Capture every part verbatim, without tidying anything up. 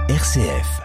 R C F.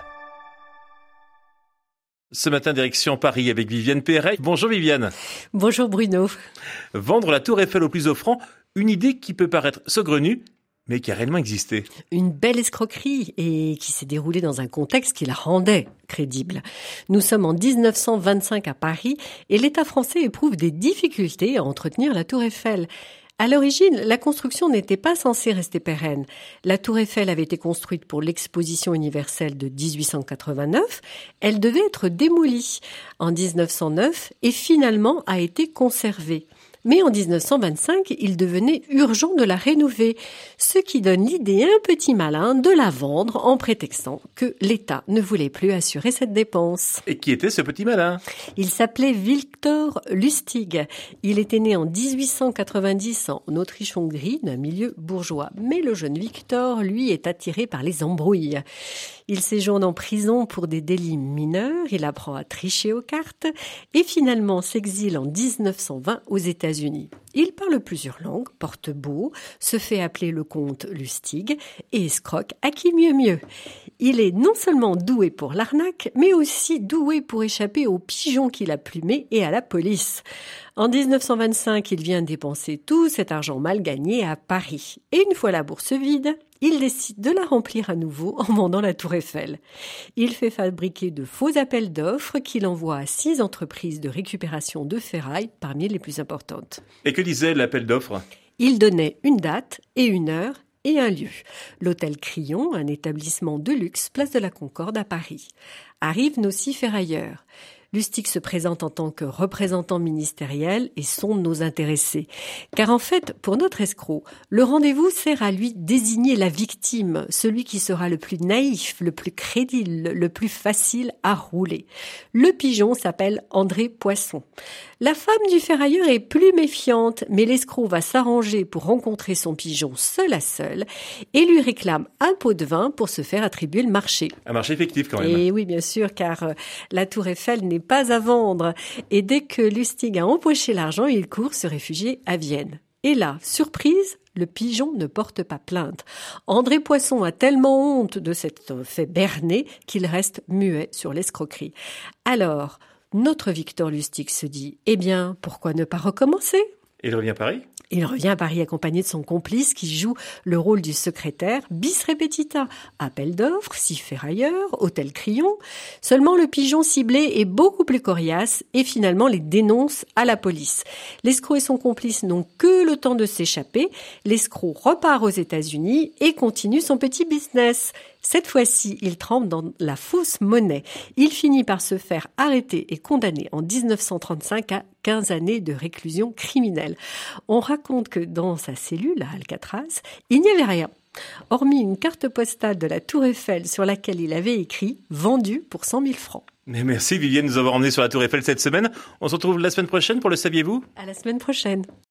Ce matin, direction Paris avec Viviane Perret. Bonjour Viviane. Bonjour Bruno. Vendre la Tour Eiffel au plus offrant, une idée qui peut paraître saugrenue, mais qui a réellement existé. Une belle escroquerie et qui s'est déroulée dans un contexte qui la rendait crédible. Nous sommes en dix-neuf cent vingt-cinq à Paris et l'État français éprouve des difficultés à entretenir la Tour Eiffel. À l'origine, la construction n'était pas censée rester pérenne. La Tour Eiffel avait été construite pour l'exposition universelle de dix-huit cent quatre-vingt-neuf. Elle devait être démolie en dix-neuf cent neuf et finalement a été conservée. Mais en dix-neuf cent vingt-cinq, il devenait urgent de la rénover, ce qui donne l'idée un petit malin de la vendre en prétextant que l'État ne voulait plus assurer cette dépense. Et qui était ce petit malin ? Il s'appelait Victor Lustig. Il était né en dix-huit cent quatre-vingt-dix en Autriche-Hongrie, d'un milieu bourgeois. Mais le jeune Victor, lui, est attiré par les embrouilles. Il séjourne en prison pour des délits mineurs, il apprend à tricher aux cartes et finalement s'exile en dix-neuf cent vingt aux États-Unis. Il parle plusieurs langues, porte beau, se fait appeler le comte Lustig et escroque à qui mieux mieux. Il est non seulement doué pour l'arnaque, mais aussi doué pour échapper aux pigeons qu'il a plumés et à la police. En dix-neuf cent vingt-cinq, il vient dépenser tout cet argent mal gagné à Paris. Et une fois la bourse vide, il décide de la remplir à nouveau en vendant la Tour Eiffel. Il fait fabriquer de faux appels d'offres qu'il envoie à six entreprises de récupération de ferraille parmi les plus importantes. Et que disait l'appel d'offres ? Il donnait une date et une heure et un lieu. L'hôtel Crillon, un établissement de luxe, place de la Concorde à Paris. Arrivent nos six ferrailleurs. Lustig se présente en tant que représentant ministériel et sonde nos intéressés. Car en fait, pour notre escroc, le rendez-vous sert à lui désigner la victime, celui qui sera le plus naïf, le plus crédible, le plus facile à rouler. Le pigeon s'appelle André Poisson. La femme du ferrailleur est plus méfiante, mais l'escroc va s'arranger pour rencontrer son pigeon seul à seul et lui réclame un pot de vin pour se faire attribuer le marché. Un marché fictif quand même. Et oui, bien sûr, car euh, la Tour Eiffel n'est pas à vendre. Et dès que Lustig a empoché l'argent, il court se réfugier à Vienne. Et là, surprise, le pigeon ne porte pas plainte. André Poisson a tellement honte de cet fait berné qu'il reste muet sur l'escroquerie. Alors, notre Victor Lustig se dit « Eh bien, pourquoi ne pas recommencer ?» Et il revient à Paris ? Il revient à Paris accompagné de son complice qui joue le rôle du secrétaire bis repetita. Appel d'offres, six ferrailleurs, hôtel Crillon. Seulement le pigeon ciblé est beaucoup plus coriace et finalement les dénonce à la police. L'escroc et son complice n'ont que le temps de s'échapper. L'escroc repart aux États-Unis et continue son petit business. Cette fois-ci, il trempe dans la fausse monnaie. Il finit par se faire arrêter et condamner en dix-neuf cent trente-cinq à quinze années de réclusion criminelle. On raconte que dans sa cellule à Alcatraz, il n'y avait rien, hormis une carte postale de la Tour Eiffel sur laquelle il avait écrit « Vendu pour cent mille francs ». Mais merci Viviane de nous avoir emmenés sur la Tour Eiffel cette semaine. On se retrouve la semaine prochaine pour le saviez-vous ? À la semaine prochaine.